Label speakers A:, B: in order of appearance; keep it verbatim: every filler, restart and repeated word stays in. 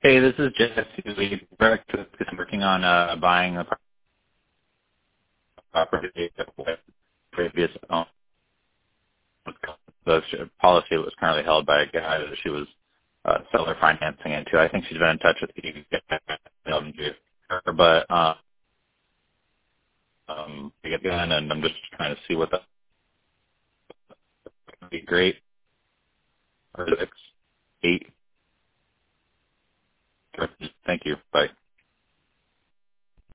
A: Hey, this is Jesse Lee. I'm working on uh, buying a property with previous owner. The policy was currently held by a guy that she was uh, seller financing into. I think she's been in touch with you, um, but uh, um, again, and I'm just trying to see what that would be great. Or six, eight. Thank you. Bye.